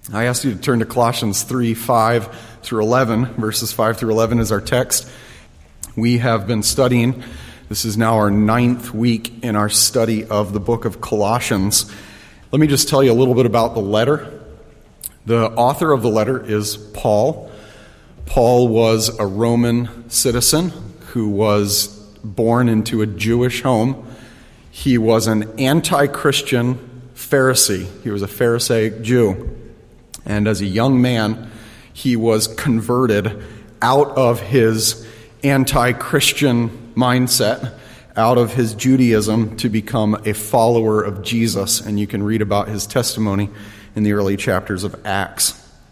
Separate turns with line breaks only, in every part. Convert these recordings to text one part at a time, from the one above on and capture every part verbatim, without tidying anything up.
I asked you to turn to Colossians three, five through eleven. Verses five through eleven is our text. We have been studying, this is now our ninth week in our study of the book of Colossians. Let me just tell you a little bit about the letter. The author of the letter is Paul. Paul was a Roman citizen who was born into a Jewish home. He was an anti-Christian Pharisee. He was a Pharisaic Jew. And as a young man, he was converted out of his anti-Christian mindset, out of his Judaism, to become a follower of Jesus. And you can read about his testimony in the early chapters of Acts.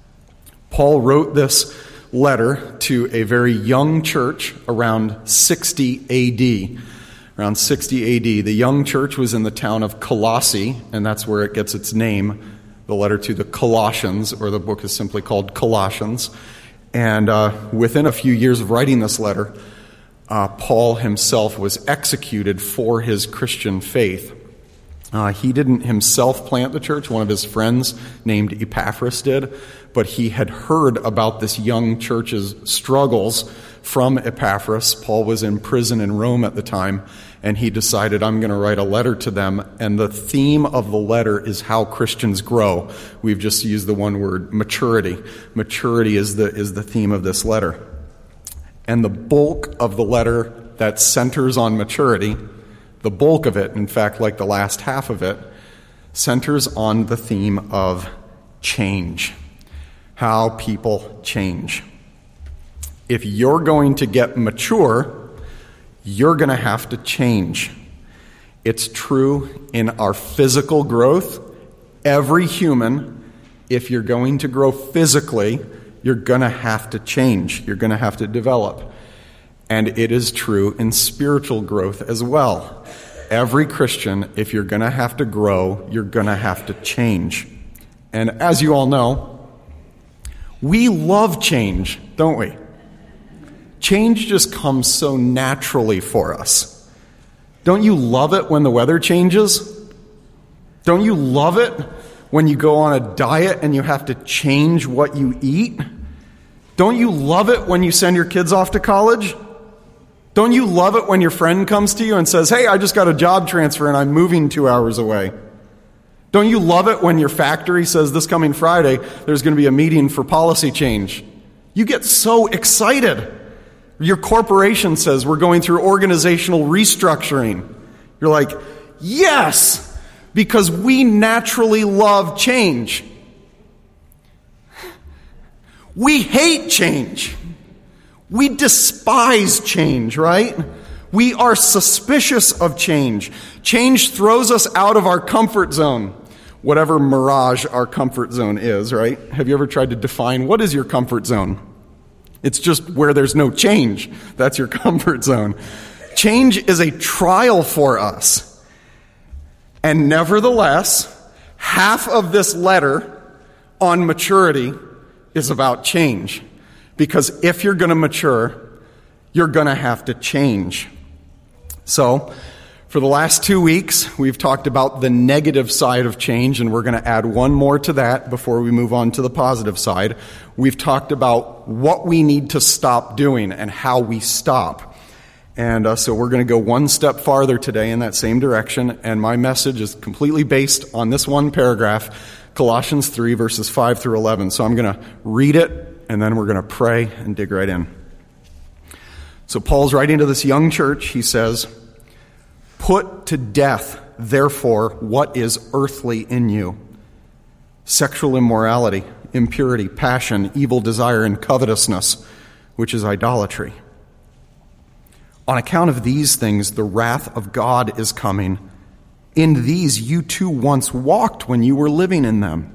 Paul wrote this letter to a very young church around sixty A D. Around sixty A D. The young church was in the town of Colossae, and that's where it gets its name. The letter to the Colossians, or the book is simply called Colossians. And uh, within a few years of writing this letter, uh, Paul himself was executed for his Christian faith. Uh, he didn't himself plant the church. One of his friends named Epaphras did. But he had heard about this young church's struggles from Epaphras. Paul was in prison in Rome at the time, and he decided, I'm going to write a letter to them. And the theme of the letter is how Christians grow. We've just used the one word, maturity. Maturity is the is the theme of this letter. And the bulk of the letter that centers on maturity, the bulk of it, in fact, like the last half of it, centers on the theme of change. How people change. If you're going to get mature, you're going to have to change. It's true in our physical growth. Every human, if you're going to grow physically, you're going to have to change. You're going to have to develop. And it is true in spiritual growth as well. Every Christian, if you're going to have to grow, you're going to have to change. And as you all know, we love change, don't we? Change just comes so naturally for us. Don't you love it when the weather changes? Don't you love it when you go on a diet and you have to change what you eat? Don't you love it when you send your kids off to college? Don't you love it when your friend comes to you and says, hey, I just got a job transfer and I'm moving two hours away? Don't you love it when your factory says this coming Friday there's going to be a meeting for policy change? You get so excited. Your corporation says we're going through organizational restructuring. You're like, yes, because we naturally love change. We hate change. We despise change, right? We are suspicious of change. Change throws us out of our comfort zone, whatever mirage our comfort zone is, right? Have you ever tried to define what is your comfort zone? It's just where there's no change. That's your comfort zone. Change is a trial for us. And nevertheless, half of this letter on maturity is about change. Because if you're going to mature, you're going to have to change. So, for the last two weeks, we've talked about the negative side of change, and we're going to add one more to that before we move on to the positive side. We've talked about what we need to stop doing and how we stop. And uh, so we're going to go one step farther today in that same direction, and my message is completely based on this one paragraph, Colossians three, verses five through eleven. So I'm going to read it, and then we're going to pray and dig right in. So Paul's writing to this young church. He says, put to death, therefore, what is earthly in you: sexual immorality, impurity, passion, evil desire, and covetousness, which is idolatry. On account of these things, the wrath of God is coming. In these you too once walked when you were living in them.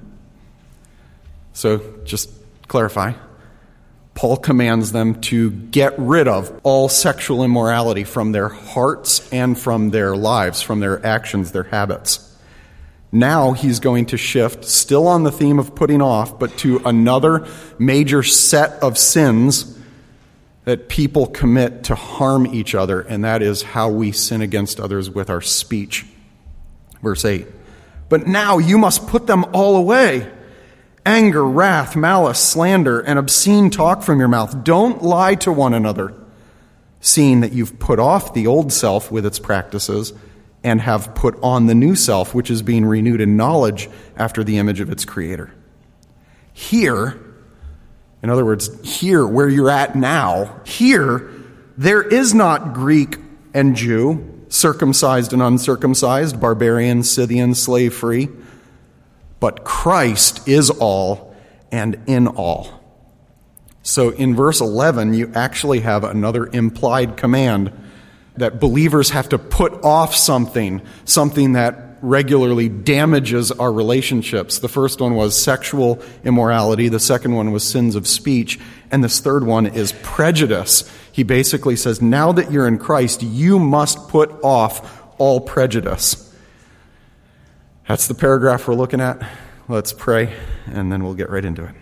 So, just clarify. Paul commands them to get rid of all sexual immorality from their hearts and from their lives, from their actions, their habits. Now he's going to shift, still on the theme of putting off, but to another major set of sins that people commit to harm each other, and that is how we sin against others with our speech. Verse eight, but now you must put them all away: anger, wrath, malice, slander, and obscene talk from your mouth. Don't lie to one another, seeing that you've put off the old self with its practices and have put on the new self, which is being renewed in knowledge after the image of its creator. Here, in other words, here where you're at now, here, there is not Greek and Jew, circumcised and uncircumcised, barbarian, Scythian, slave-free, but Christ is all and in all. So in verse eleven, you actually have another implied command that believers have to put off something, something that regularly damages our relationships. The first one was sexual immorality. The second one was sins of speech. And this third one is prejudice. He basically says, now that you're in Christ, you must put off all prejudice. That's the paragraph we're looking at. Let's pray, and then we'll get right into it.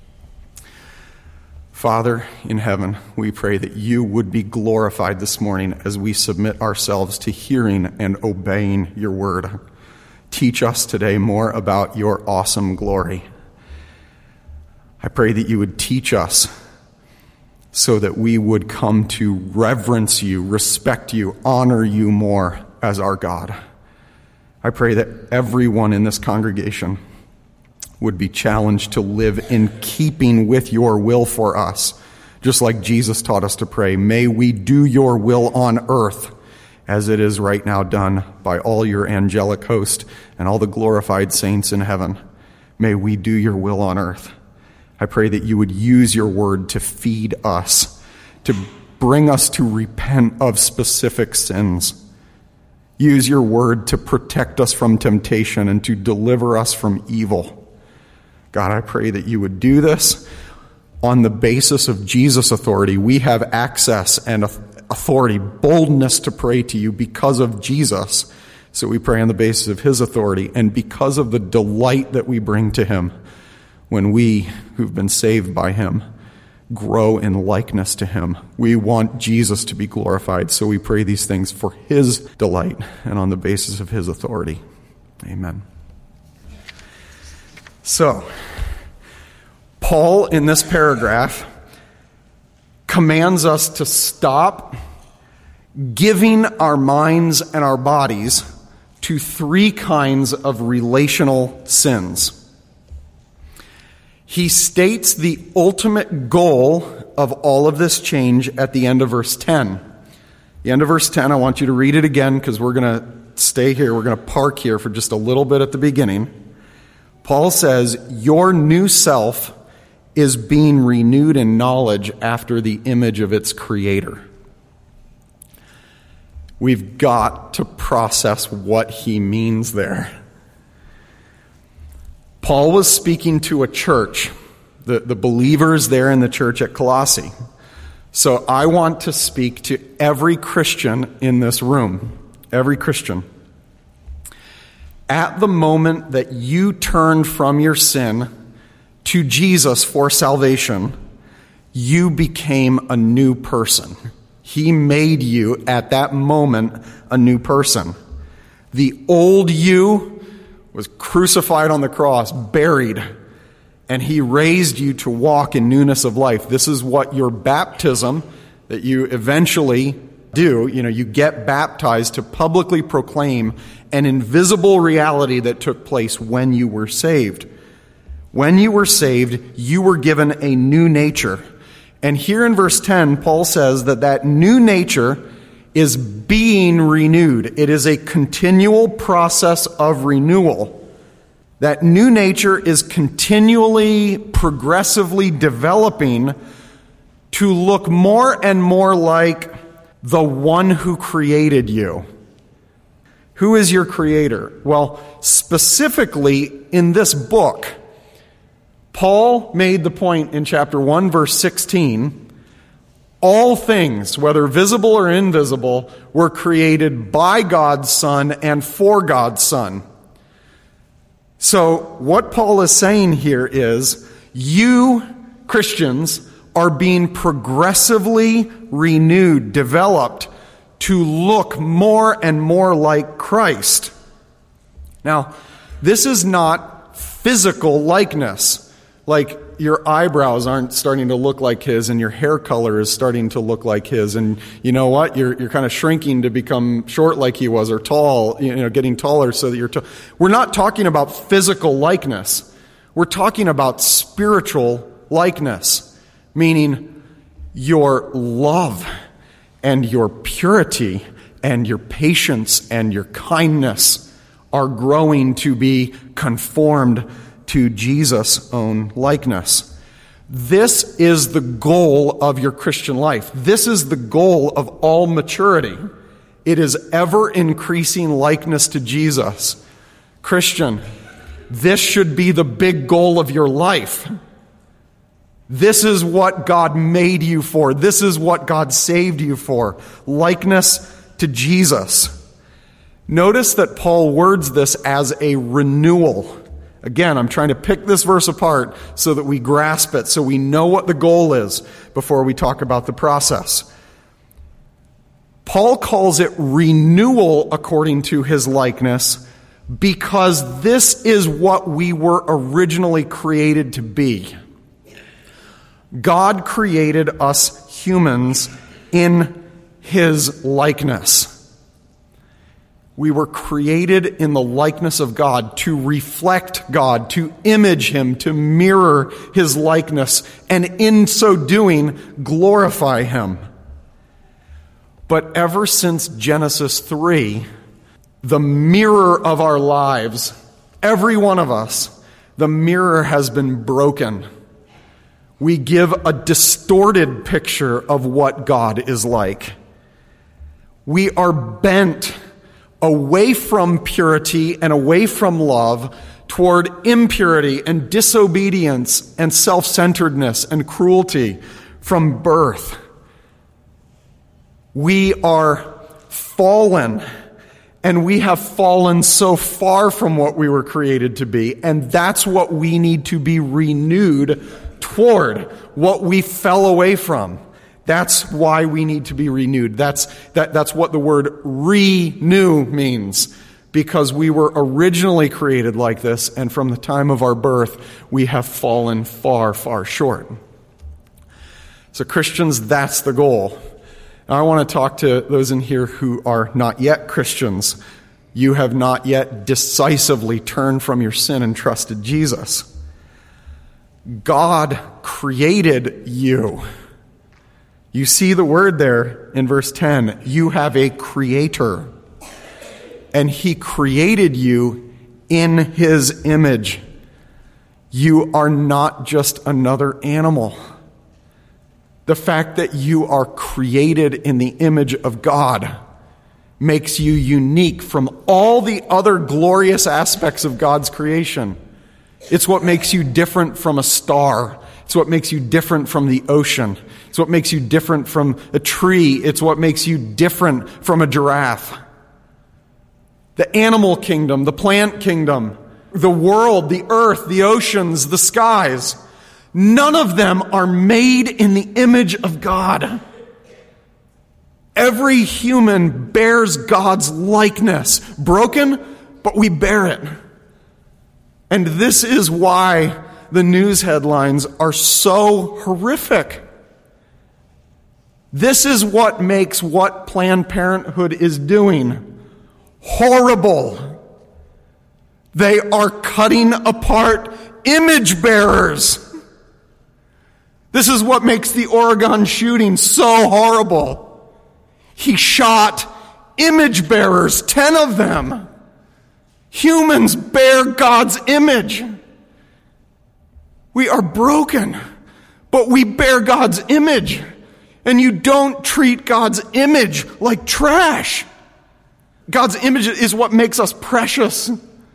Father in heaven, we pray that you would be glorified this morning as we submit ourselves to hearing and obeying your word. Teach us today more about your awesome glory. I pray that you would teach us so that we would come to reverence you, respect you, honor you more as our God. I pray that everyone in this congregation would be challenged to live in keeping with your will for us, just like Jesus taught us to pray. May we do your will on earth as it is right now done by all your angelic host and all the glorified saints in heaven. May we do your will on earth. I pray that you would use your word to feed us, to bring us to repent of specific sins. Use your word to protect us from temptation and to deliver us from evil. God, I pray that you would do this on the basis of Jesus' authority. We have access and authority, boldness to pray to you because of Jesus. So we pray on the basis of his authority and because of the delight that we bring to him when we, who've been saved by him, grow in likeness to him. We want Jesus to be glorified, so we pray these things for his delight and on the basis of his authority. Amen. So, Paul, in this paragraph, commands us to stop giving our minds and our bodies to three kinds of relational sins. He states the ultimate goal of all of this change at the end of verse ten. The end of verse ten, I want you to read it again because we're going to stay here. We're going to park here for just a little bit at the beginning. Paul says, your new self is being renewed in knowledge after the image of its creator. We've got to process what he means there. Paul was speaking to a church, the, the believers there in the church at Colossae. So I want to speak to every Christian in this room, every Christian. At the moment that you turned from your sin to Jesus for salvation, you became a new person. He made you, at that moment, a new person. The old you was crucified on the cross, buried, and he raised you to walk in newness of life. This is what your baptism that you eventually do, you know, you get baptized to publicly proclaim an invisible reality that took place when you were saved. When you were saved, you were given a new nature. And here in verse ten, Paul says that that new nature is being renewed. It is a continual process of renewal. That new nature is continually, progressively developing to look more and more like the one who created you. Who is your creator? Well, specifically in this book, Paul made the point in chapter one, verse sixteen, all things, whether visible or invisible, were created by God's Son and for God's Son. So what Paul is saying here is, you Christians are being progressively renewed, developed to look more and more like Christ. Now, this is not physical likeness. Like your eyebrows aren't starting to look like his, and your hair color is starting to look like his, and you know what? You're you're kind of shrinking to become short like he was, or tall, you know, getting taller so that you're tall. We're not talking about physical likeness. We're talking about spiritual likeness, meaning your love and your purity and your patience and your kindness are growing to be conformed to Jesus' own likeness. This is the goal of your Christian life. This is the goal of all maturity. It is ever increasing likeness to Jesus. Christian, this should be the big goal of your life. This is what God made you for. This is what God saved you for. Likeness to Jesus. Notice that Paul words this as a renewal. Again, I'm trying to pick this verse apart so that we grasp it, so we know what the goal is before we talk about the process. Paul calls it renewal according to his likeness because this is what we were originally created to be. God created us humans in his likeness. We were created in the likeness of God to reflect God, to image him, to mirror his likeness, and in so doing, glorify him. But ever since Genesis three, the mirror of our lives, every one of us, the mirror has been broken. We give a distorted picture of what God is like. We are bent away from purity and away from love toward impurity and disobedience and self-centeredness and cruelty from birth. We are fallen, and we have fallen so far from what we were created to be, and that's what we need to be renewed toward, what we fell away from. That's why we need to be renewed. That's that, that's what the word renew means, because we were originally created like this, and from the time of our birth, we have fallen far, far short. So Christians, that's the goal. Now, I want to talk to those in here who are not yet Christians. You have not yet decisively turned from your sin and trusted Jesus. God created you. You see the word there in verse ten. You have a creator. And he created you in his image. You are not just another animal. The fact that you are created in the image of God makes you unique from all the other glorious aspects of God's creation. It's what makes you different from a star. It's what makes you different from the ocean. It's what makes you different from a tree. It's what makes you different from a giraffe. The animal kingdom, the plant kingdom, the world, the earth, the oceans, the skies, none of them are made in the image of God. Every human bears God's likeness. Broken, but we bear it. And this is why the news headlines are so horrific. This is what makes what Planned Parenthood is doing horrible. They are cutting apart image bearers. This is what makes the Oregon shooting so horrible. He shot image bearers, ten of them. Humans bear God's image. We are broken, but we bear God's image. And you don't treat God's image like trash. God's image is what makes us precious.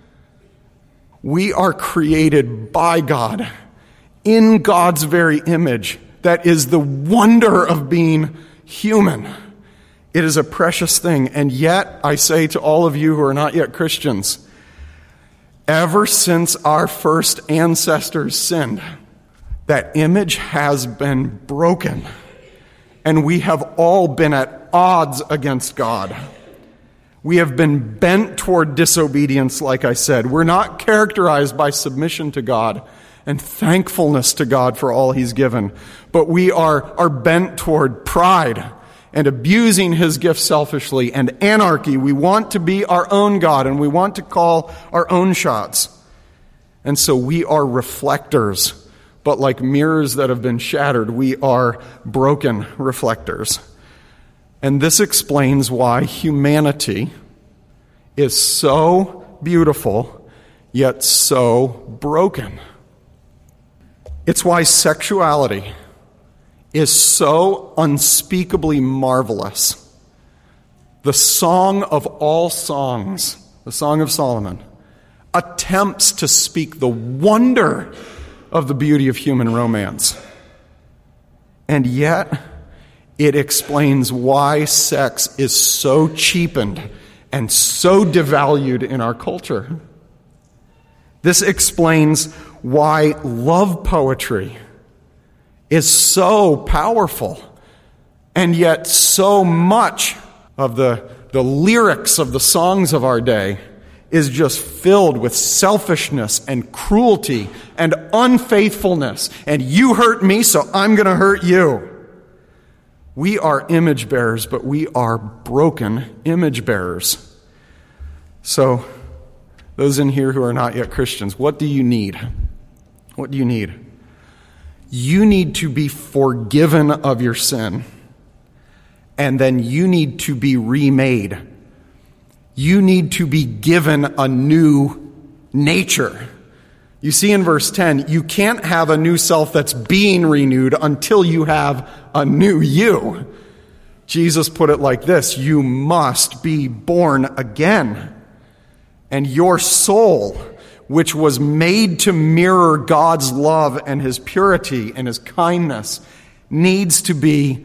We are created by God in God's very image. That is the wonder of being human. It is a precious thing. And yet, I say to all of you who are not yet Christians, ever since our first ancestors sinned, that image has been broken. And we have all been at odds against God. We have been bent toward disobedience, like I said. We're not characterized by submission to God, and thankfulness to God for all he's given. But we are, are bent toward pride and abusing his gifts selfishly and anarchy. We want to be our own God, and we want to call our own shots. And so we are reflectors, but like mirrors that have been shattered, we are broken reflectors. And this explains why humanity is so beautiful, yet so broken. It's why sexuality is so unspeakably marvelous. The Song of all songs, the Song of Solomon, attempts to speak the wonder of the beauty of human romance. And yet, it explains why sex is so cheapened and so devalued in our culture. This explains why love poetry is so powerful, and yet so much of the, the lyrics of the songs of our day is just filled with selfishness and cruelty and unfaithfulness. And you hurt me, so I'm going to hurt you. We are image bearers, but we are broken image bearers. So, those in here who are not yet Christians, what do you need? What do you need? You need to be forgiven of your sin, and then you need to be remade. You need to be given a new nature. You see in verse ten, you can't have a new self that's being renewed until you have a new you. Jesus put it like this: you must be born again. And your soul, which was made to mirror God's love and his purity and his kindness, needs to be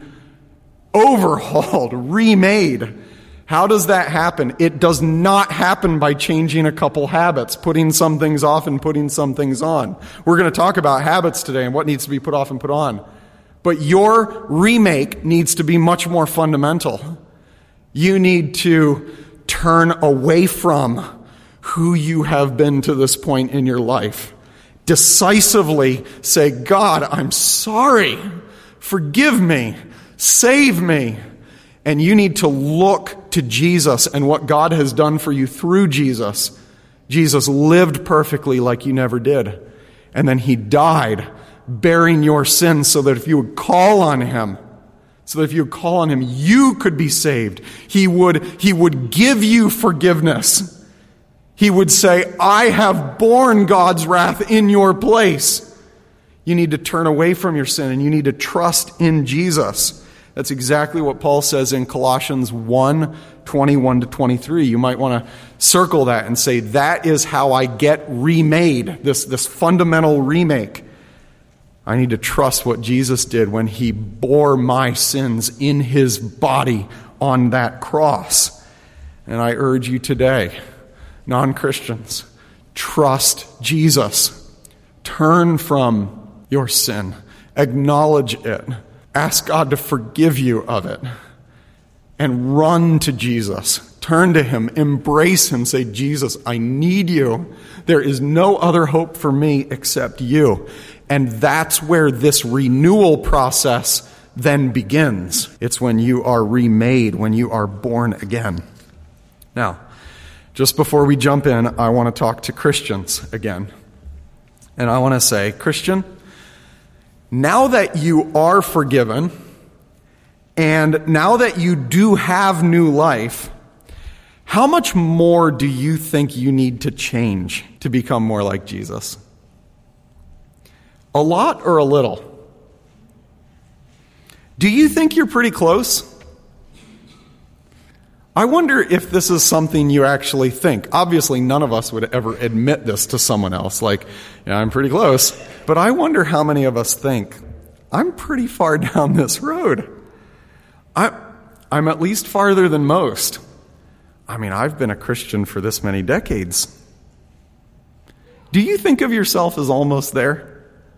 overhauled, remade. How does that happen? It does not happen by changing a couple habits, putting some things off and putting some things on. We're going to talk about habits today and what needs to be put off and put on. But your remake needs to be much more fundamental. You need to turn away from who you have been to this point in your life. Decisively say, God, I'm sorry. Forgive me. Save me. And you need to look to Jesus and what God has done for you through Jesus. Jesus lived perfectly like you never did. And then he died bearing your sins so that if you would call on him, so that if you would call on him, you could be saved. He would, he would give you forgiveness. He would say, I have borne God's wrath in your place. You need to turn away from your sin and you need to trust in Jesus. That's exactly what Paul says in Colossians one, twenty-one to twenty-three. You might want to circle that and say, that is how I get remade, this, this fundamental remake. I need to trust what Jesus did when he bore my sins in his body on that cross. And I urge you today, non-Christians, trust Jesus. Turn from your sin. Acknowledge it. Ask God to forgive you of it. And run to Jesus. Turn to him. Embrace him. Say, Jesus, I need you. There is no other hope for me except you. And that's where this renewal process then begins. It's when you are remade, when you are born again. Now, just before we jump in, I want to talk to Christians again. And I want to say, Christian, now that you are forgiven, and now that you do have new life, how much more do you think you need to change to become more like Jesus? A lot or a little? Do you think you're pretty close? I wonder if this is something you actually think. Obviously, none of us would ever admit this to someone else, like, yeah, I'm pretty close. But I wonder how many of us think, I'm pretty far down this road. I, I'm at least farther than most. I mean, I've been a Christian for this many decades. Do you think of yourself as almost there?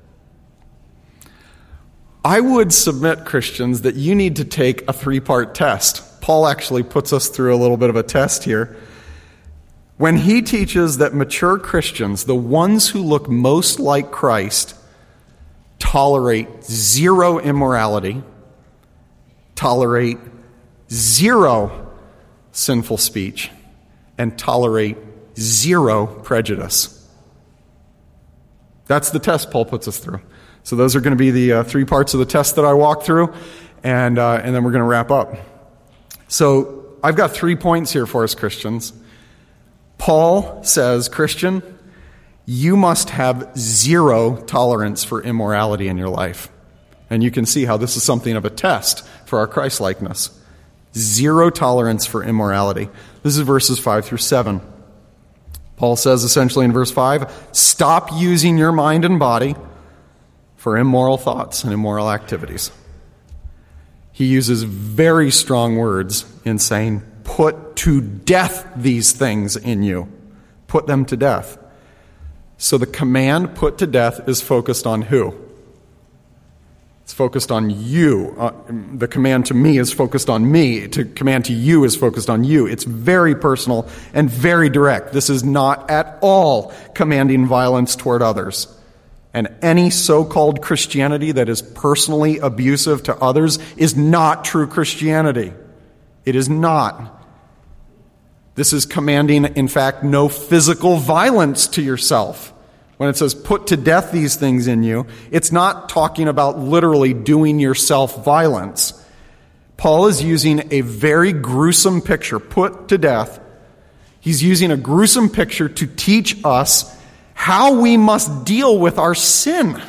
I would submit, Christians, that you need to take a three-part test. Paul actually puts us through a little bit of a test here. when he teaches that mature Christians, the ones who look most like Christ, tolerate zero immorality, tolerate zero sinful speech, and tolerate zero prejudice. That's the test Paul puts us through. So those are going to be the uh, three parts of the test that I walk through, and uh, and then we're going to wrap up. So I've got three points here for us Christians. Paul says, Christian, you must have zero tolerance for immorality in your life. And you can see how this is something of a test for our Christ-likeness. Zero tolerance for immorality. This is verses five through seven. Paul says essentially in verse five, stop using your mind and body for immoral thoughts and immoral activities. He uses very strong words in saying, put to death these things in you. Put them to death. So the command put to death is focused on who? It's focused on you. Uh, the command to me is focused on me. To command to you is focused on you. It's very personal and very direct. This is not at all commanding violence toward others. And any so-called Christianity that is personally abusive to others is not true Christianity. It is not. This is commanding, in fact, no physical violence to yourself. When it says put to death these things in you, it's not talking about literally doing yourself violence. Paul is using a very gruesome picture, put to death. He's using a gruesome picture to teach us how we must deal with our sin.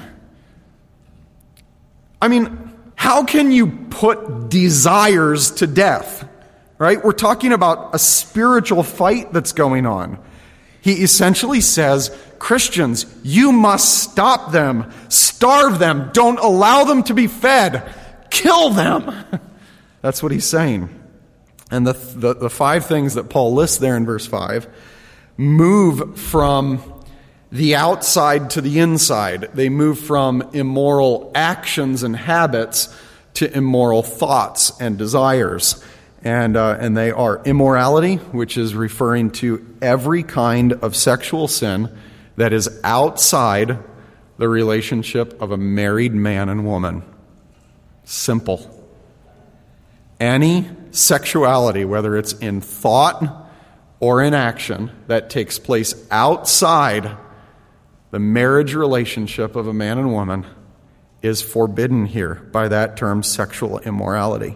I mean, how can you put desires to death? Right? We're talking about a spiritual fight that's going on. He essentially says, Christians, you must stop them, starve them, don't allow them to be fed, kill them. That's what he's saying. And the, the, the five things that Paul lists there in verse five move from the outside to the inside. They move from immoral actions and habits to immoral thoughts and desires. And uh, and they are immorality, which is referring to every kind of sexual sin that is outside the relationship of a married man and woman. Simple. Any sexuality, whether it's in thought or in action, that takes place outside the marriage relationship of a man and woman is forbidden here by that term, sexual immorality.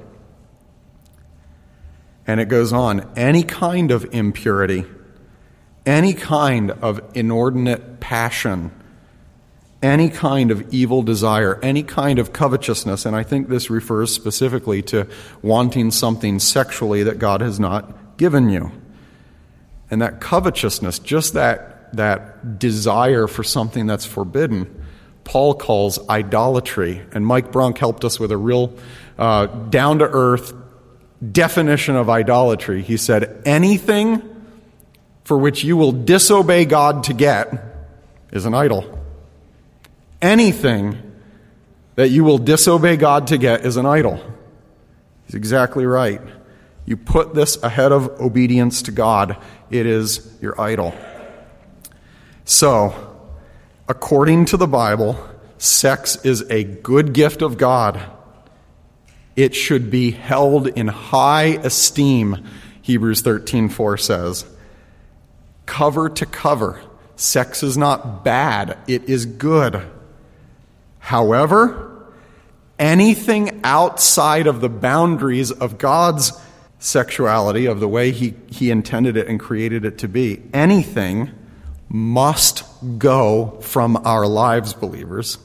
And it goes on, any kind of impurity, any kind of inordinate passion, any kind of evil desire, any kind of covetousness, and I think this refers specifically to wanting something sexually that God has not given you. And that covetousness, just that, that desire for something that's forbidden, Paul calls idolatry. And Mike Brunk helped us with a real uh, down-to-earth definition of idolatry. He said, anything for which you will disobey God to get is an idol. Anything that you will disobey God to get is an idol. He's exactly right. You put this ahead of obedience to God, it is your idol. So, according to the Bible, sex is a good gift of God. It should be held in high esteem, Hebrews thirteen four says. Cover to cover, sex is not bad, it is good. However, anything outside of the boundaries of God's sexuality, of the way he, he intended it and created it to be, anything must go from our lives, believers.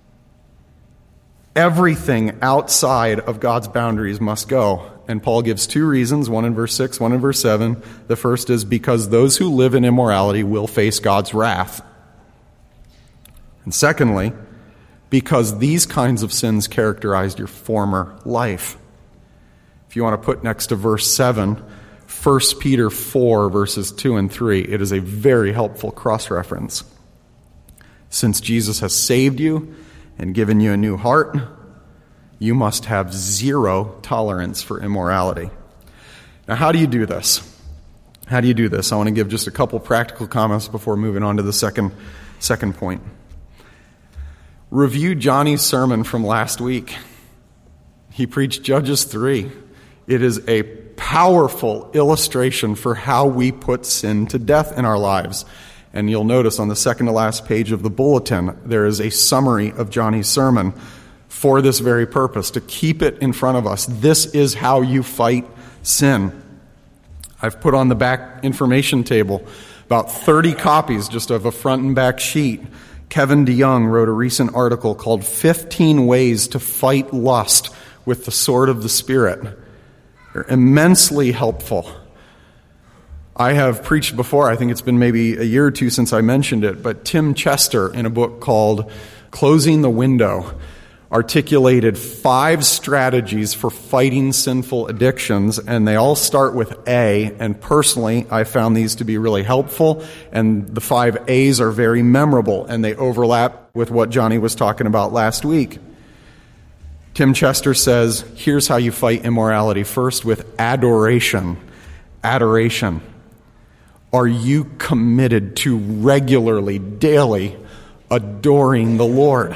Everything outside of God's boundaries must go. And Paul gives two reasons, one in verse six, one in verse seven. The first is because those who live in immorality will face God's wrath. And secondly, because these kinds of sins characterized your former life. If you want to put next to verse seven, First Peter four, verses two and three, it is a very helpful cross-reference. Since Jesus has saved you and given you a new heart, you must have zero tolerance for immorality. Now, how do you do this? How do you do this? I want to give just a couple practical comments before moving on to the second, second point. Review Johnny's sermon from last week. He preached Judges three. It is a powerful illustration for how we put sin to death in our lives. And you'll notice on the second to last page of the bulletin, there is a summary of Johnny's sermon for this very purpose, to keep it in front of us. This is how you fight sin. I've put on the back information table about thirty copies just of a front and back sheet. Kevin DeYoung wrote a recent article called fifteen Ways to Fight Lust with the Sword of the Spirit. They're immensely helpful. I have preached before, I think it's been maybe a year or two since I mentioned it, but Tim Chester, in a book called Closing the Window, articulated five strategies for fighting sinful addictions, and they all start with A, and personally, I found these to be really helpful, and the five A's are very memorable, and they overlap with what Johnny was talking about last week. Tim Chester says, here's how you fight immorality. First, with adoration. Adoration. Are you committed to regularly, daily, adoring the Lord?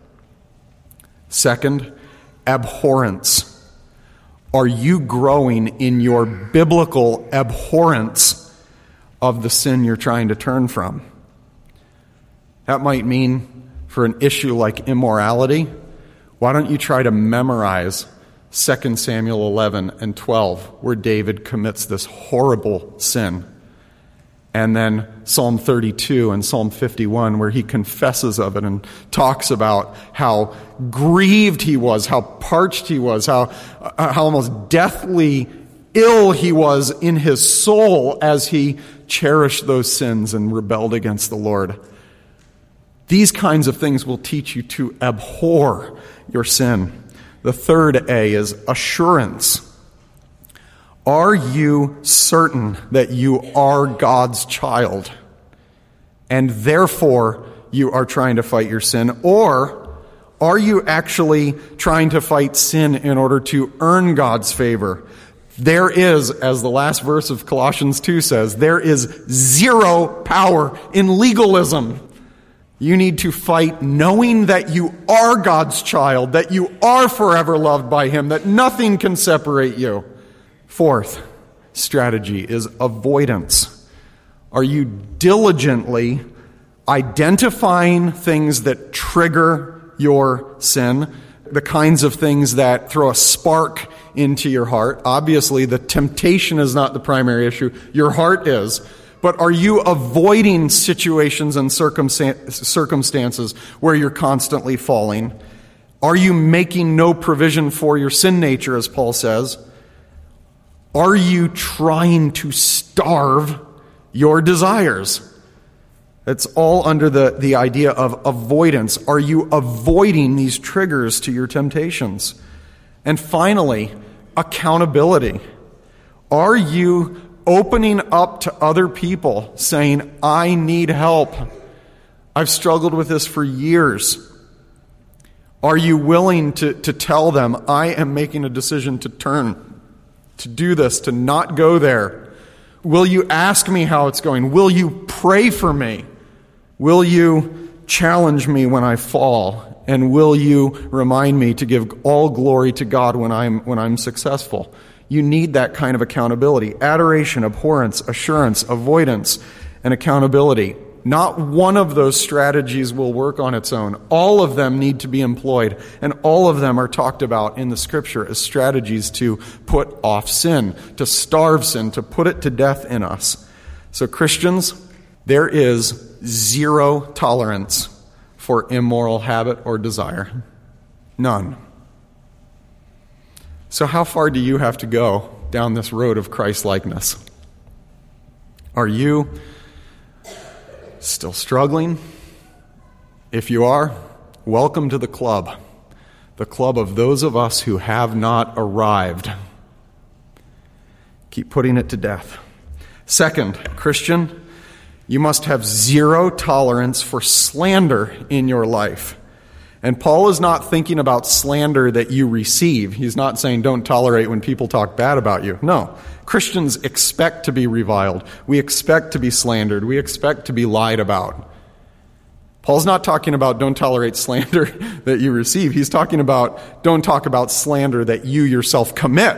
Second, abhorrence. Are you growing in your biblical abhorrence of the sin you're trying to turn from? That might mean for an issue like immorality, why don't you try to memorize Second Samuel eleven and twelve, where David commits this horrible sin? And then Psalm thirty-two and Psalm fifty-one, where he confesses of it and talks about how grieved he was, how parched he was, how, how almost deathly ill he was in his soul as he cherished those sins and rebelled against the Lord. These kinds of things will teach you to abhor your sin. The third A is assurance. Are you certain that you are God's child, and therefore you are trying to fight your sin? Or are you actually trying to fight sin in order to earn God's favor? There is, as the last verse of Colossians two says, there is zero power in legalism. You need to fight knowing that you are God's child, that you are forever loved by Him, that nothing can separate you. Fourth strategy is avoidance. Are you diligently identifying things that trigger your sin, the kinds of things that throw a spark into your heart? Obviously, the temptation is not the primary issue. Your heart is. But are you avoiding situations and circumstances where you're constantly falling? Are you making no provision for your sin nature, as Paul says? Are you trying to starve your desires? It's all under the, the idea of avoidance. Are you avoiding these triggers to your temptations? And finally, accountability. Are you opening up to other people, saying, I need help. I've struggled with this for years. Are you willing to, to tell them, I am making a decision to turn, to do this, to not go there? Will you ask me how it's going? Will you pray for me? Will you challenge me when I fall? And will you remind me to give all glory to God when I'm when I'm successful? You need that kind of accountability. Adoration, abhorrence, assurance, avoidance, and accountability. Not one of those strategies will work on its own. All of them need to be employed, and all of them are talked about in the Scripture as strategies to put off sin, to starve sin, to put it to death in us. So Christians, there is zero tolerance for immoral habit or desire. None. So how far do you have to go down this road of Christ-likeness? Are you still struggling? If you are, welcome to the club. The club of those of us who have not arrived. Keep putting it to death. Second, Christian, you must have zero tolerance for slander in your life. And Paul is not thinking about slander that you receive. He's not saying don't tolerate when people talk bad about you. No. Christians expect to be reviled. We expect to be slandered. We expect to be lied about. Paul's not talking about don't tolerate slander that you receive. He's talking about don't talk about slander that you yourself commit.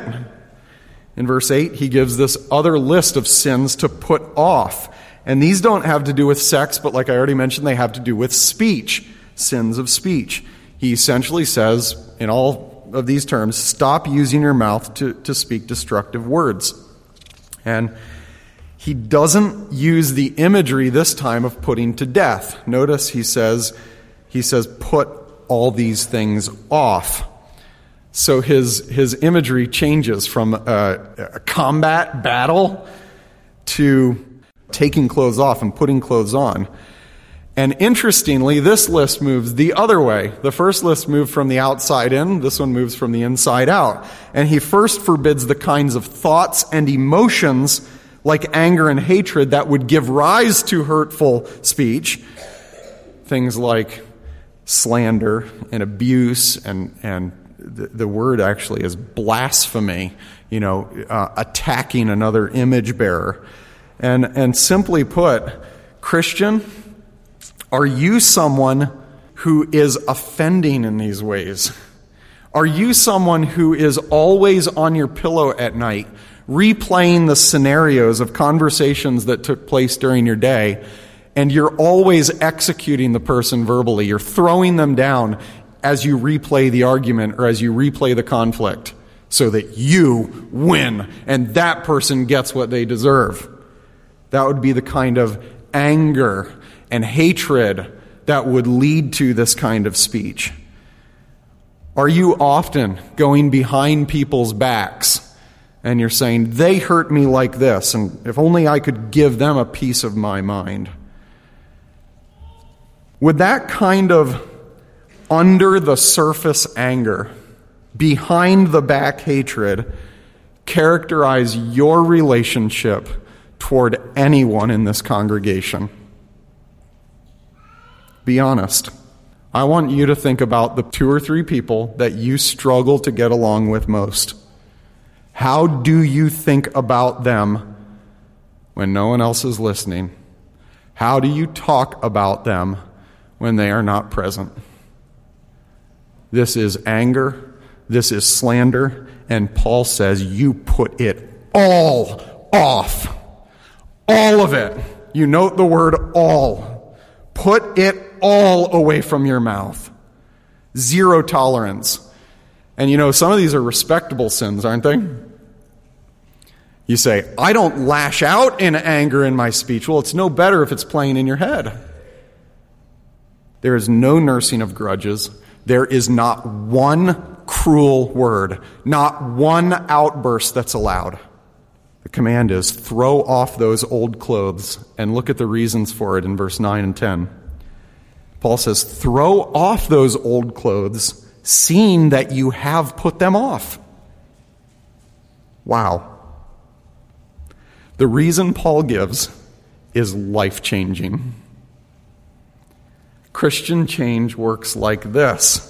In verse eight, he gives this other list of sins to put off. And these don't have to do with sex, but like I already mentioned, they have to do with speech. Sins of speech. He essentially says, in all of these terms, stop using your mouth to, to speak destructive words. And he doesn't use the imagery this time of putting to death. Notice he says, he says, put all these things off. So his, his imagery changes from a, a combat battle to taking clothes off and putting clothes on. And interestingly, this list moves the other way. The first list moved from the outside in. This one moves from the inside out. And he first forbids the kinds of thoughts and emotions like anger and hatred that would give rise to hurtful speech. Things like slander and abuse, and, and the, the word actually is blasphemy, you know, uh, attacking another image bearer. And, and simply put, Christian, are you someone who is offending in these ways? Are you someone who is always on your pillow at night, replaying the scenarios of conversations that took place during your day, and you're always executing the person verbally? You're throwing them down as you replay the argument or as you replay the conflict so that you win and that person gets what they deserve. That would be the kind of anger and hatred that would lead to this kind of speech. Are you often going behind people's backs and you're saying, they hurt me like this, and if only I could give them a piece of my mind? Would that kind of under the surface anger, behind the back hatred, characterize your relationship toward anyone in this congregation? Be honest. I want you to think about the two or three people that you struggle to get along with most. How do you think about them when no one else is listening? How do you talk about them when they are not present? This is anger. This is slander. And Paul says you put it all off. All of it. You note the word all. Put it all away from your mouth. Zero tolerance. And you know, some of these are respectable sins, aren't they? You say, I don't lash out in anger in my speech. Well, it's no better if it's playing in your head. There is no nursing of grudges. There is not one cruel word, not one outburst that's allowed. The command is throw off those old clothes, and look at the reasons for it in verse nine and ten. Paul says, throw off those old clothes, seeing that you have put them off. Wow. The reason Paul gives is life-changing. Christian change works like this.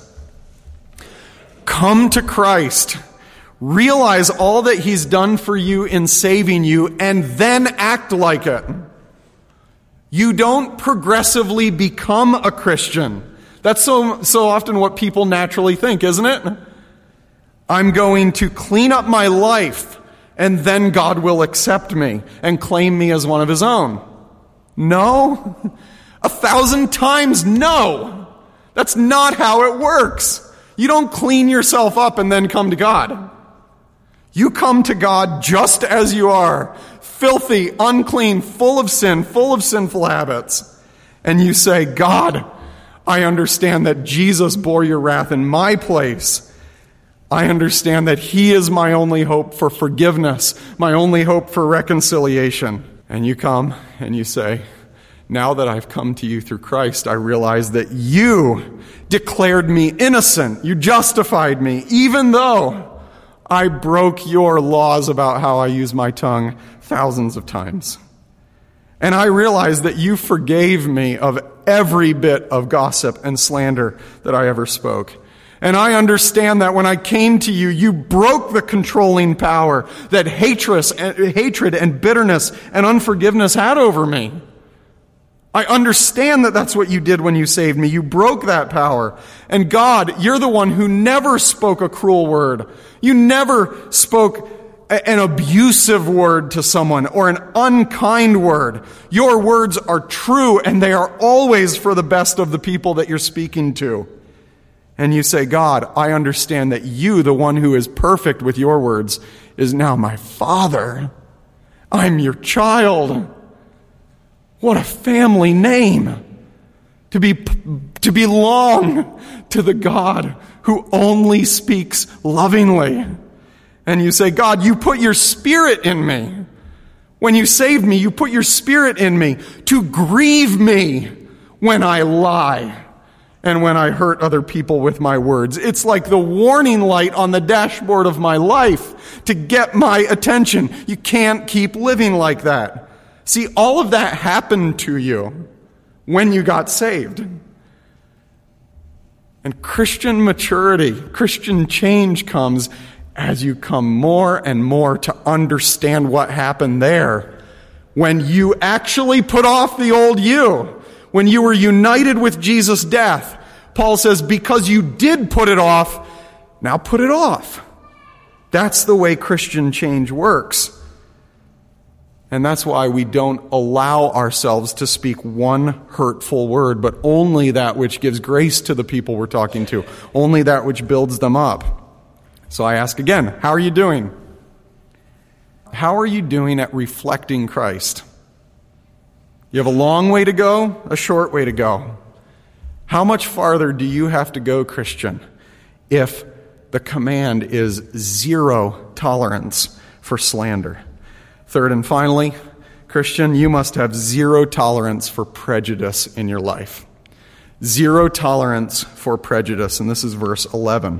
Come to Christ. Realize all that he's done for you in saving you, and then act like it. You don't progressively become a Christian. That's so, so often what people naturally think, isn't it? I'm going to clean up my life, and then God will accept me and claim me as one of his own. No. A thousand times no. That's not how it works. You don't clean yourself up and then come to God. You come to God just as you are, filthy, unclean, full of sin, full of sinful habits. And you say, God, I understand that Jesus bore your wrath in my place. I understand that he is my only hope for forgiveness, my only hope for reconciliation. And you come and you say, now that I've come to you through Christ, I realize that you declared me innocent. You justified me, even though I broke your laws about how I use my tongue thousands of times. And I realize that you forgave me of every bit of gossip and slander that I ever spoke. And I understand that when I came to you, you broke the controlling power that hatred and bitterness and unforgiveness had over me. I understand that that's what you did when you saved me. You broke that power. And God, you're the one who never spoke a cruel word. You never spoke an abusive word to someone or an unkind word. Your words are true, and they are always for the best of the people that you're speaking to. And you say, God, I understand that you, the one who is perfect with your words, is now my Father. I'm your child. What a family name to be, to belong to the God who only speaks lovingly. And you say, God, you put your Spirit in me. When you saved me, you put your Spirit in me to grieve me when I lie and when I hurt other people with my words. It's like the warning light on the dashboard of my life to get my attention. You can't keep living like that. See, all of that happened to you when you got saved. And Christian maturity, Christian change comes as you come more and more to understand what happened there. When you actually put off the old you, when you were united with Jesus' death, Paul says, because you did put it off, now put it off. That's the way Christian change works. And that's why we don't allow ourselves to speak one hurtful word, but only that which gives grace to the people we're talking to, only that which builds them up. So I ask again, how are you doing? How are you doing at reflecting Christ? You have a long way to go, a short way to go. How much farther do you have to go, Christian, if the command is zero tolerance for slander? Third and finally, Christian, you must have zero tolerance for prejudice in your life. Zero tolerance for prejudice, and this is verse eleven.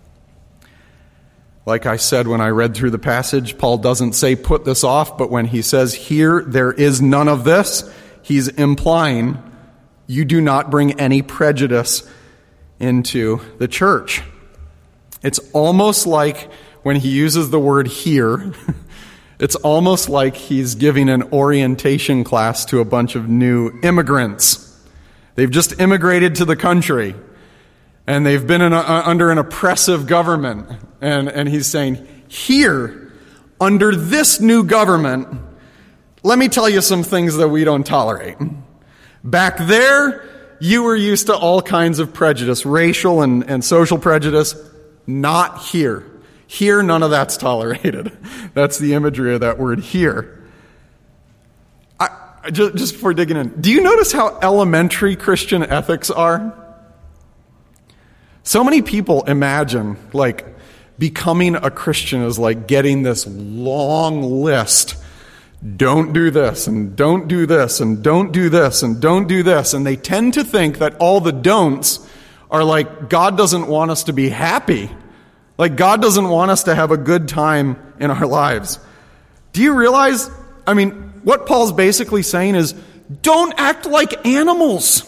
Like I said when I read through the passage, Paul doesn't say put this off, but when he says here there is none of this, he's implying you do not bring any prejudice into the church. It's almost like when he uses the word here, it's almost like he's giving an orientation class to a bunch of new immigrants. They've just immigrated to the country. And they've been in a, under an oppressive government. And, and he's saying, here, under this new government, let me tell you some things that we don't tolerate. Back there, you were used to all kinds of prejudice, racial and, and social prejudice. Not here. Here, none of that's tolerated. That's the imagery of that word here. I, just, just before digging in, do you notice how elementary Christian ethics are? So many people imagine, like, becoming a Christian is like getting this long list. Don't do this, and don't do this, and don't do this, and don't do this. And they tend to think that all the don'ts are like God doesn't want us to be happy. Like God doesn't want us to have a good time in our lives. Do you realize, I mean, what Paul's basically saying is, don't act like animals.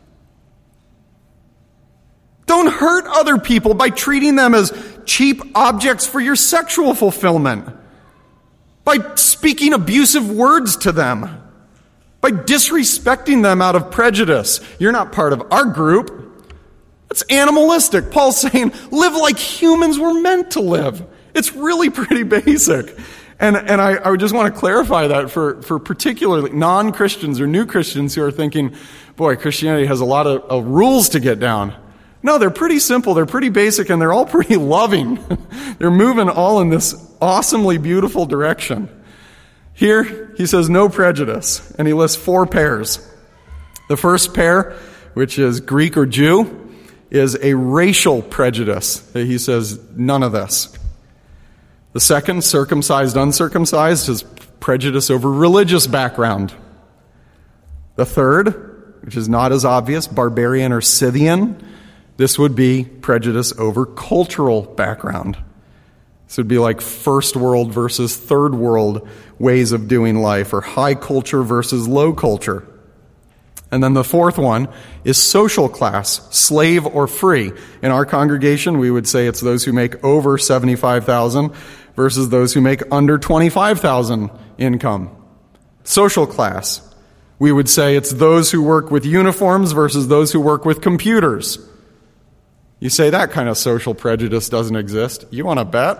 Don't hurt other people by treating them as cheap objects for your sexual fulfillment. By speaking abusive words to them. By disrespecting them out of prejudice. You're not part of our group. That's animalistic. Paul's saying, live like humans were meant to live. It's really pretty basic. And and I, I just want to clarify that for, for particularly non-Christians or new Christians who are thinking, boy, Christianity has a lot of, of rules to get down. No, they're pretty simple, they're pretty basic, and they're all pretty loving. They're moving all in this awesomely beautiful direction. Here, he says no prejudice, and he lists four pairs. The first pair, which is Greek or Jew, is a racial prejudice. He says none of this. The second, circumcised, uncircumcised, is prejudice over religious background. The third, which is not as obvious, barbarian or Scythian, this would be prejudice over cultural background. This would be like first world versus third world ways of doing life, or high culture versus low culture. And then the fourth one is social class, slave or free. In our congregation, we would say it's those who make over seventy-five thousand dollars versus those who make under twenty-five thousand dollars income. Social class, we would say it's those who work with uniforms versus those who work with computers. You say that kind of social prejudice doesn't exist. You want to bet?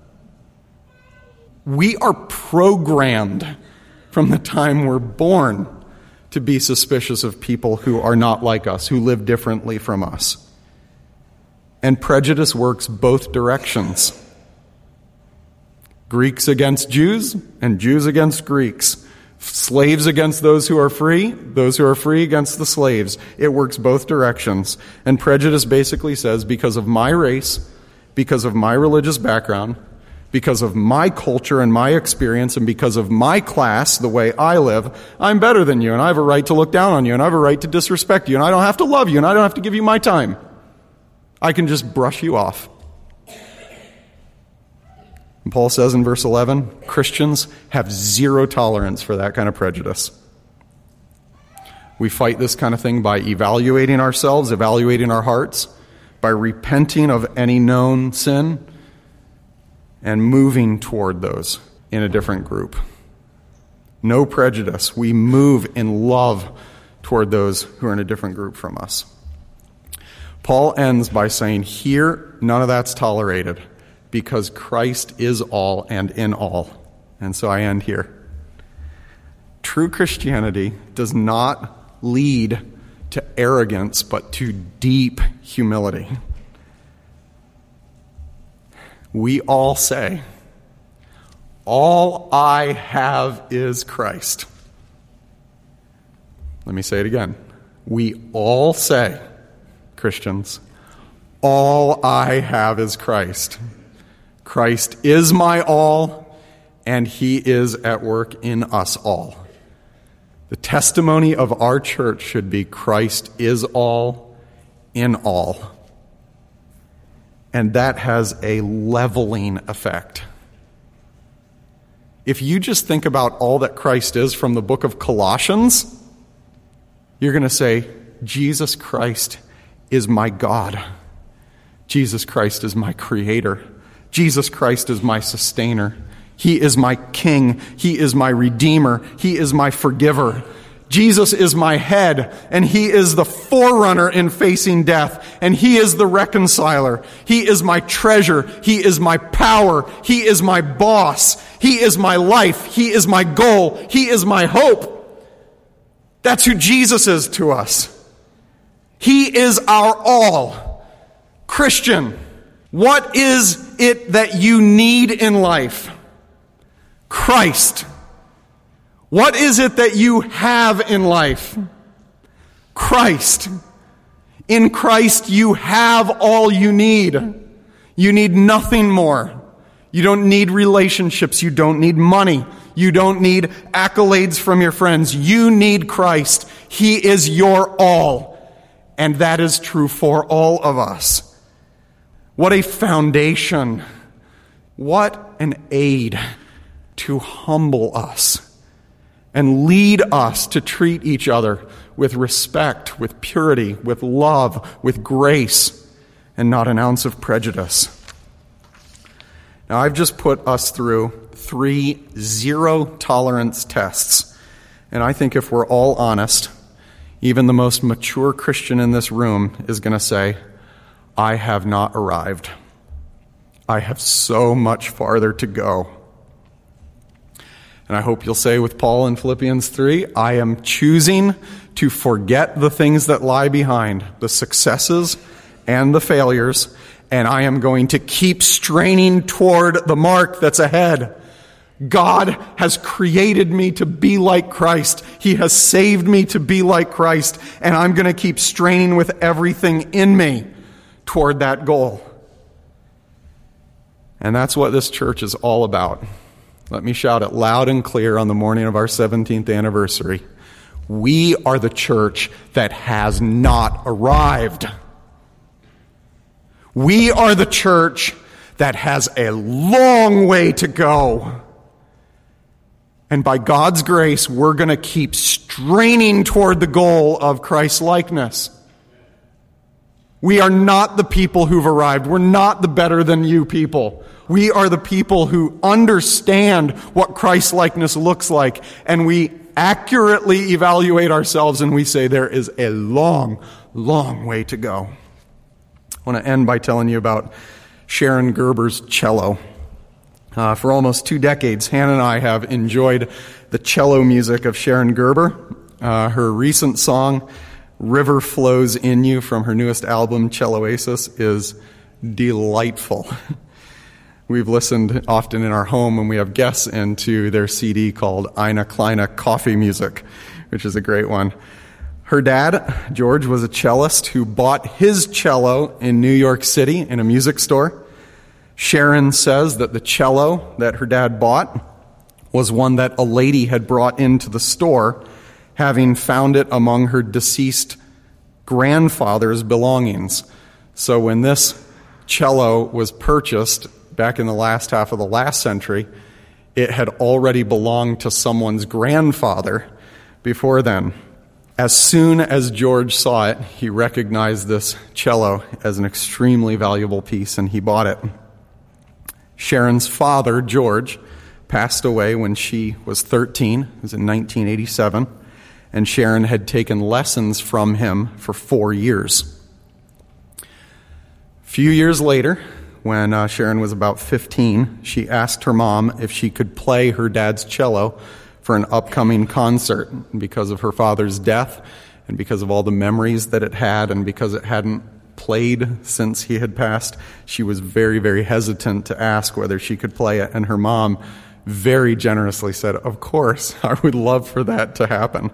We are programmed from the time we're born to be suspicious of people who are not like us, who live differently from us. And prejudice works both directions. Greeks against Jews, and Jews against Greeks. Slaves against those who are free, those who are free against the slaves. It works both directions. And prejudice basically says, because of my race, because of my religious background, because of my culture and my experience, and because of my class, the way I live, I'm better than you, and I have a right to look down on you, and I have a right to disrespect you, and I don't have to love you, and I don't have to give you my time. I can just brush you off. And Paul says in verse eleven, Christians have zero tolerance for that kind of prejudice. We fight this kind of thing by evaluating ourselves, evaluating our hearts, by repenting of any known sin, and moving toward those in a different group. No prejudice. We move in love toward those who are in a different group from us. Paul ends by saying, here, none of that's tolerated, because Christ is all and in all. And so I end here. True Christianity does not lead to arrogance, but to deep humility. We all say, all I have is Christ. Let me say it again. We all say, Christians, all I have is Christ. Christ is my all, and he is at work in us all. The testimony of our church should be Christ is all, in all. And that has a leveling effect. If you just think about all that Christ is from the book of Colossians, you're going to say, Jesus Christ is my God. Jesus Christ is my creator. Jesus Christ is my sustainer. He is my king. He is my redeemer. He is my forgiver. Jesus is my head, and he is the forerunner in facing death, and he is the reconciler. He is my treasure. He is my power. He is my boss. He is my life. He is my goal. He is my hope. That's who Jesus is to us. He is our all. Christian, what is it that you need in life? Christ. What is it that you have in life? Christ. In Christ you have all you need. You need nothing more. You don't need relationships. You don't need money. You don't need accolades from your friends. You need Christ. He is your all. And that is true for all of us. What a foundation. What an aid to humble us and lead us to treat each other with respect, with purity, with love, with grace, and not an ounce of prejudice. Now, I've just put us through three zero-tolerance tests. And I think if we're all honest, even the most mature Christian in this room is going to say, I have not arrived. I have so much farther to go. And I hope you'll say with Paul in Philippians three, I am choosing to forget the things that lie behind, the successes and the failures, and I am going to keep straining toward the mark that's ahead. God has created me to be like Christ. He has saved me to be like Christ, and I'm going to keep straining with everything in me toward that goal. And that's what this church is all about. Let me shout it loud and clear on the morning of our seventeenth anniversary. We are the church that has not arrived. We are the church that has a long way to go. And by God's grace, we're going to keep straining toward the goal of Christ-likeness. We are not the people who've arrived. We're not the better than you people. We are the people who understand what Christ-likeness looks like, and we accurately evaluate ourselves, and we say there is a long, long way to go. I want to end by telling you about Sharon Gerber's cello. Uh, for almost two decades, Hannah and I have enjoyed the cello music of Sharon Gerber. Uh, her recent song, River Flows in You, from her newest album, Celloasis, is delightful. We've listened often in our home when we have guests into their C D called Eine Kleine Coffee Music, which is a great one. Her dad, George, was a cellist who bought his cello in New York City in a music store. Sharon says that the cello that her dad bought was one that a lady had brought into the store, having found it among her deceased grandfather's belongings. So when this cello was purchased back in the last half of the last century, it had already belonged to someone's grandfather before then. As soon as George saw it, he recognized this cello as an extremely valuable piece, and he bought it. Sharon's father, George, passed away when she was thirteen. It was in nineteen eighty-seven. And Sharon had taken lessons from him for four years. A few years later, when uh, Sharon was about fifteen, she asked her mom if she could play her dad's cello for an upcoming concert. Because of her father's death, and because of all the memories that it had, and because it hadn't played since he had passed, she was very, very hesitant to ask whether she could play it. And her mom very generously said, "Of course, I would love for that to happen."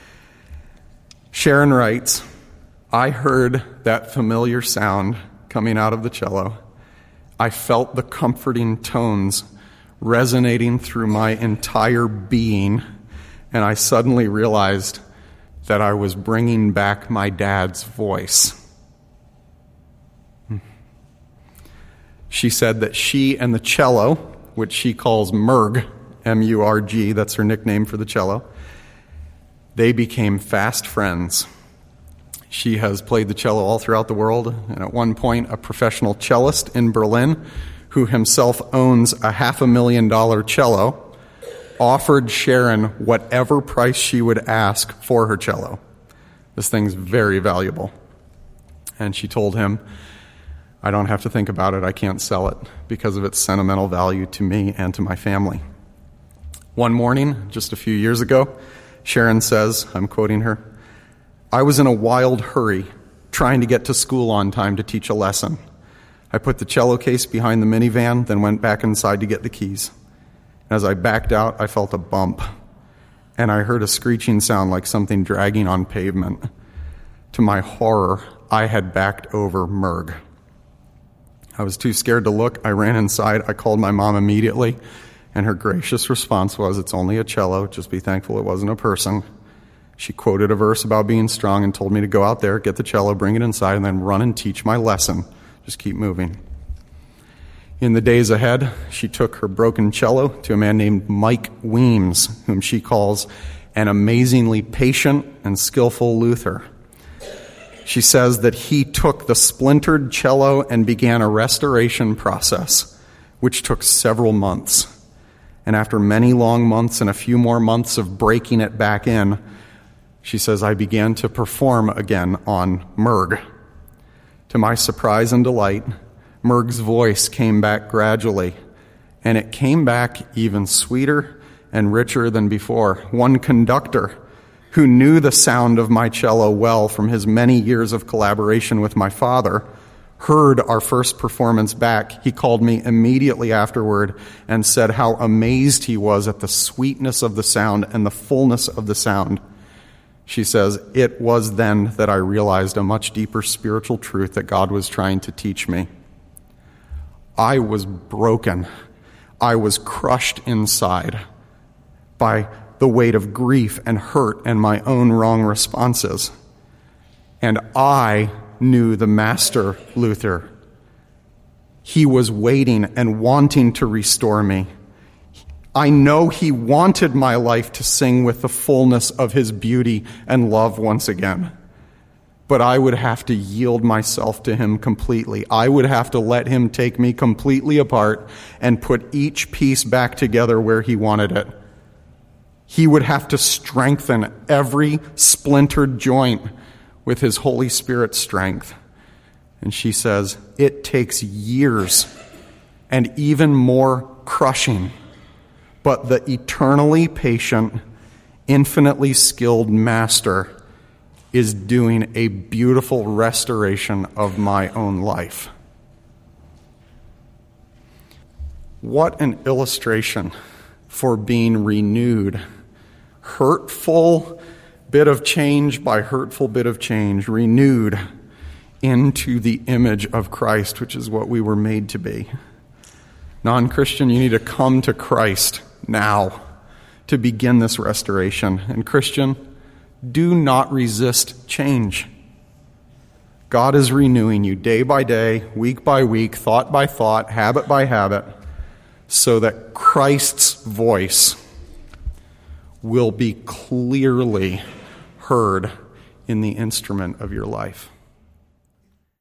Sharon writes, "I heard that familiar sound coming out of the cello. I felt the comforting tones resonating through my entire being, and I suddenly realized that I was bringing back my dad's voice." She said that she and the cello, which she calls Murg, M U R G, that's her nickname for the cello, they became fast friends. She has played the cello all throughout the world, and at one point, a professional cellist in Berlin, who himself owns a half a million dollar cello, offered Sharon whatever price she would ask for her cello. This thing's very valuable. And she told him, "I don't have to think about it. I can't sell it because of its sentimental value to me and to my family." One morning, just a few years ago, Sharon says, I'm quoting her, "I was in a wild hurry, trying to get to school on time to teach a lesson. I put the cello case behind the minivan, then went back inside to get the keys. As I backed out, I felt a bump, and I heard a screeching sound like something dragging on pavement. To my horror, I had backed over Murg. I was too scared to look. I ran inside. I called my mom immediately, and her gracious response was, 'It's only a cello. Just be thankful it wasn't a person.' She quoted a verse about being strong and told me to go out there, get the cello, bring it inside, and then run and teach my lesson. Just keep moving." In the days ahead, she took her broken cello to a man named Mike Weems, whom she calls an amazingly patient and skillful luthier. She says that he took the splintered cello and began a restoration process, which took several months. And after many long months and a few more months of breaking it back in, she says, "I began to perform again on Murg. To my surprise and delight, Murg's voice came back gradually, and it came back even sweeter and richer than before. One conductor, who knew the sound of my cello well from his many years of collaboration with my father, heard our first performance back. He called me immediately afterward and said how amazed he was at the sweetness of the sound and the fullness of the sound." She says, "It was then that I realized a much deeper spiritual truth that God was trying to teach me. I was broken. I was crushed inside by the weight of grief and hurt and my own wrong responses. And I knew the master Luther. He was waiting and wanting to restore me. I know he wanted my life to sing with the fullness of his beauty and love once again. But I would have to yield myself to him completely. I would have to let him take me completely apart and put each piece back together where he wanted it. He would have to strengthen every splintered joint with his Holy Spirit strength. And she says, it takes years and even more crushing. But the eternally patient, infinitely skilled master is doing a beautiful restoration of my own life. What an illustration for being renewed. Hurtful bit of change by hurtful bit of change, renewed into the image of Christ, which is what we were made to be. Non-Christian, you need to come to Christ now to begin this restoration. And Christian, do not resist change. God is renewing you day by day, week by week, thought by thought, habit by habit, so that Christ's voice will be clearly heard in the instrument of your life.